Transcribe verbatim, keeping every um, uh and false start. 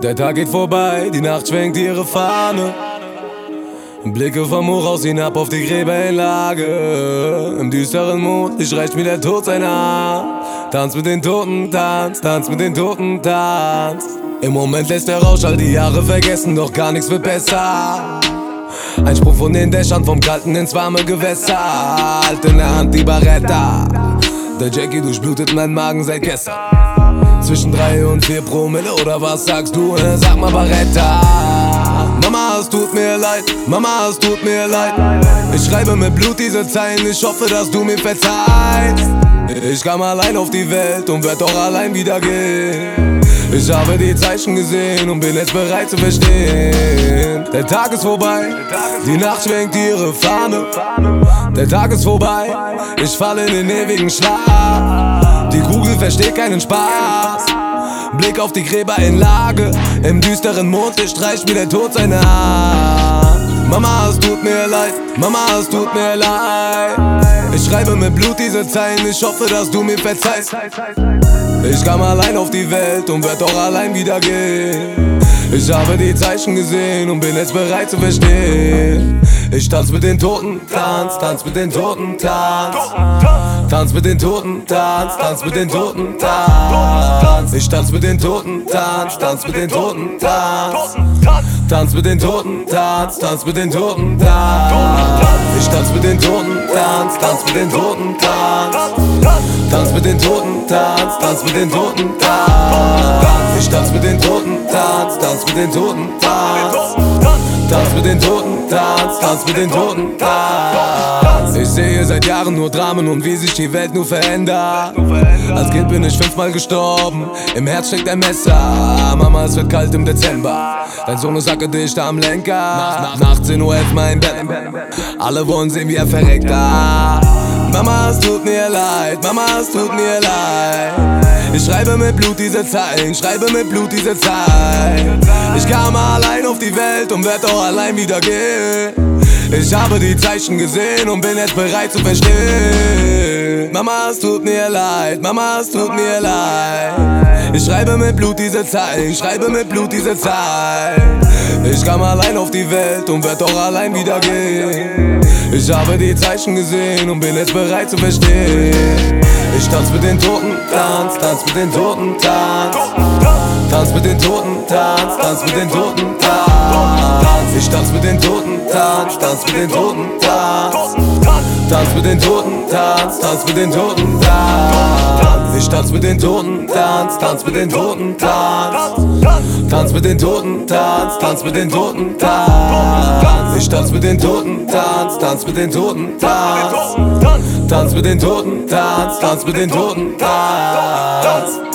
Der Tag geht vorbei, die Nacht schwenkt ihre Fahne. Blicke vom Hochhaus hinab auf die Gräbereinlage. Im düsteren Mondlicht reicht mir der Tod seine Hand. Tanz mit den Toten, tanz, tanz mit den Toten, tanz. Im Moment lässt der Rausch all die Jahre vergessen, doch gar nichts wird besser. Ein Sprung von den Dächern, vom Kalten ins warme Gewässer. Halt in der Hand die Barretta. Der Jackie durchblutet meinen Magen seit gestern. Zwischen drei und vier Promille oder was sagst du? Sag mal Barretta. Mama, es tut mir leid, Mama, es tut mir leid. Ich schreibe mit Blut diese Zeilen, ich hoffe, dass du mir verzeihst. Ich kam allein auf die Welt und werd auch allein wieder gehen. Ich habe die Zeichen gesehen und bin jetzt bereit zu verstehen. Der Tag ist vorbei, die Nacht schwenkt ihre Fahne. Der Tag ist vorbei, ich falle in den ewigen Schlaf. Die Kugel versteht keinen Spaß. Blick auf die Gräbereinlage. Im düsteren Mondlicht streicht mir der Tod seine Hand. Mama, es tut mir leid, Mama, es tut mir leid. Ich schreibe mit Blut diese Zeilen, ich hoffe, dass du mir verzeihst. Ich kam allein auf die Welt und werd auch allein wieder gehen. Ich habe die Zeichen gesehen und bin jetzt bereit zu verstehen. Ich tanz mit den Toten, tanz, tanz mit den Toten, tanz. Tanz mit den Toten, tanz, tanz mit den Toten, tanz. Ich tanz mit den Toten, tanz, tanz mit den Toten, tanz. Tanz mit den Toten, tanz, tanz mit den Toten, tanz. Ich tanz mit den Toten, tanz, tanz mit den Toten, tanz. Tanz mit den Toten, tanz, tanz mit den Toten, tanz. Ich tanz mit den Toten, tanz, tanz mit den Toten, tanz. Tanz mit den Toten, tanz, tanz mit den Toten, tanz. Ich sehe seit Jahren nur Dramen und wie sich die Welt nur verändert. Als Kind bin ich fünfmal gestorben, im Herz steckt ein Messer. Mama, es wird kalt im Dezember, dein Sohn ist sackedicht am Lenker. Nach, nach achtzehn Uhr elf mein Bett, alle wollen sehen, wie er verreckt. Ah. Mama, es tut mir leid, Mama, es tut mir leid. Ich schreibe mit Blut diese Zeilen, schreibe mit Blut diese Zeilen. Ich kam allein auf die Welt und werd auch allein wieder gehen. Ich habe die Zeichen gesehen und bin jetzt bereit zu verstehen. Mama, es tut mir leid, Mama, es tut mir leid. Ich schreibe mit Blut diese Zeilen, schreibe mit Blut diese Zeilen. Ich kam allein auf die Welt und werd auch allein wieder gehen. Ich habe die Zeichen gesehen und bin jetzt bereit zu verstehen. Ich tanz mit den Toten, tanz, tanz mit den Toten, tanz. Tanz mit den Toten, tanz, tanz mit den Toten, tanz. Ich tanz mit den Toten, tanz, tanz mit den Toten, tanz. Tanz mit den Toten, tanz, tanz mit den Toten, tanz. Ich tanz mit den Toten, tanz, tanz mit den Toten, tanz. Tanz mit den Toten, tanz, tanz mit den Toten, tanz. Ich tanz mit den Toten, tanz, tanz mit den Toten, tanz. Tanz mit den Toten, tanz, tanz mit den Toten, tanz.